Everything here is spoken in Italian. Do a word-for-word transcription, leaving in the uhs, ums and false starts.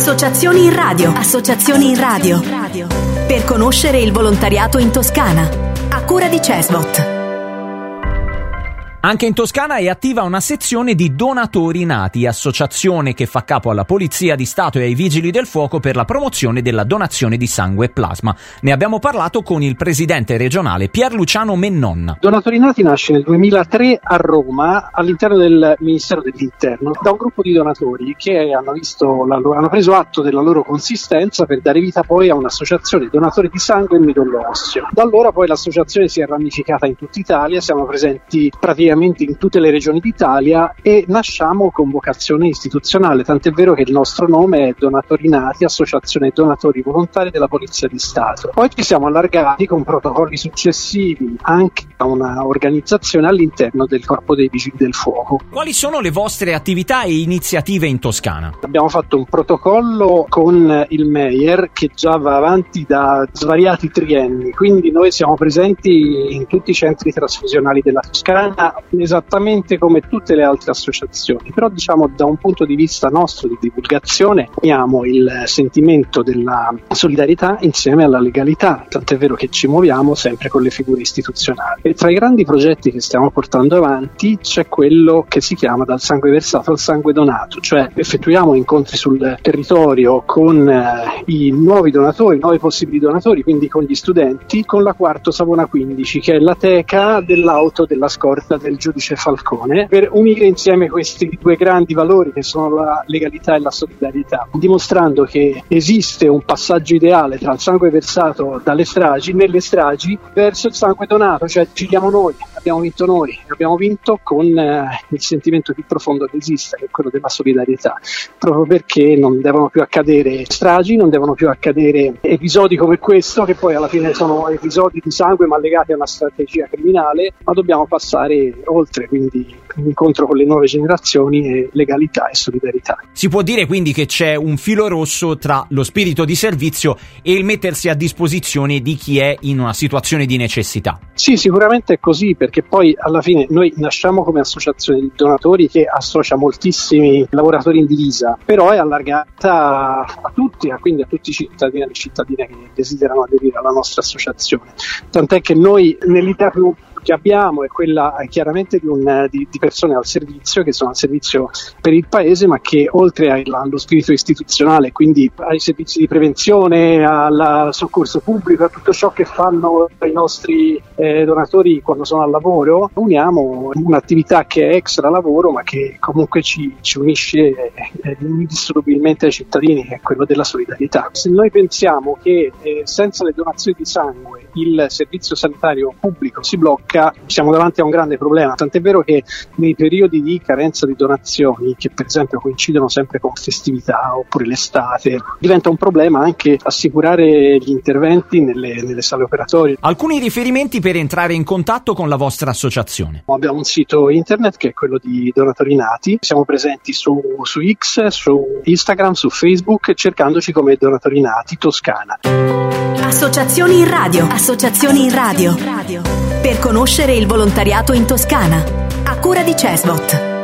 Associazioni in radio. Associazioni in radio. Per conoscere il volontariato in Toscana. A cura di Cesbot. Anche in Toscana è attiva una sezione di Donatori Nati, associazione che fa capo alla Polizia di Stato e ai Vigili del Fuoco per la promozione della donazione di sangue e plasma. Ne abbiamo parlato con il presidente regionale Pierluciano Mennonna. Donatori Nati nasce nel duemilatré a Roma, all'interno del Ministero dell'Interno, da un gruppo di donatori che hanno, visto la loro, hanno preso atto della loro consistenza per dare vita poi a un'associazione donatori di sangue e midollo osseo. Da allora poi l'associazione si è ramificata in tutta Italia, siamo presenti praticamente in tutte le regioni d'Italia e nasciamo con vocazione istituzionale, tant'è vero che il nostro nome è Donatori Nati, Associazione Donatori Volontari della Polizia di Stato. Poi ci siamo allargati con protocolli successivi anche a una organizzazione all'interno del Corpo dei Vigili del Fuoco. Quali sono le vostre attività e iniziative in Toscana? Abbiamo fatto un protocollo con il Meier che già va avanti da svariati trienni, quindi noi siamo presenti in tutti i centri trasfusionali della Toscana, esattamente come tutte le altre associazioni, però diciamo da un punto di vista nostro di divulgazione abbiamo il sentimento della solidarietà insieme alla legalità, tant'è vero che ci muoviamo sempre con le figure istituzionali. E tra i grandi progetti che stiamo portando avanti c'è quello che si chiama Dal sangue versato al sangue donato, cioè effettuiamo incontri sul territorio con eh, i nuovi donatori, i nuovi possibili donatori, quindi con gli studenti, con la Quarto Savona quindici, che è la teca dell'auto della scorta del giudice Falcone, per unire insieme questi due grandi valori che sono la legalità e la solidarietà, dimostrando che esiste un passaggio ideale tra il sangue versato dalle stragi, nelle stragi, verso il sangue donato, cioè ci diamo noi, abbiamo vinto noi, abbiamo vinto con eh, il sentimento più profondo che esiste, che è quello della solidarietà, proprio perché non devono più accadere stragi, non devono più accadere episodi come questo, che poi alla fine sono episodi di sangue ma legati a una strategia criminale, ma dobbiamo passare oltre, quindi un incontro con le nuove generazioni e legalità e solidarietà. Si può dire quindi che c'è un filo rosso tra lo spirito di servizio e il mettersi a disposizione di chi è in una situazione di necessità. Sì, sicuramente è così, perché poi alla fine noi nasciamo come associazione di donatori che associa moltissimi lavoratori in divisa, però è allargata a tutti, quindi a tutti i cittadini e le cittadine che desiderano aderire alla nostra associazione. Tant'è che noi nell'idea più che abbiamo è quella chiaramente di, un, di, di persone al servizio, che sono al servizio per il paese, ma che oltre allo spirito istituzionale, quindi ai servizi di prevenzione, al soccorso pubblico, a tutto ciò che fanno i nostri eh, donatori quando sono al lavoro, uniamo un'attività che è extra lavoro ma che comunque ci, ci unisce eh, indissolubilmente ai cittadini, che è quello della solidarietà. Se noi pensiamo che eh, senza le donazioni di sangue il servizio sanitario pubblico si blocca, siamo davanti a un grande problema, tant'è vero che nei periodi di carenza di donazioni, che per esempio coincidono sempre con festività oppure l'estate, diventa un problema anche assicurare gli interventi nelle, nelle sale operatorie. Alcuni riferimenti per entrare in contatto con la vostra associazione. Abbiamo un sito internet che è quello di Donatori Nati, siamo presenti su, su X, su Instagram, su Facebook, cercandoci come Donatori Nati Toscana. Associazioni in radio. Associazioni in radio. Per conoscere il volontariato in Toscana. A cura di Cesbot.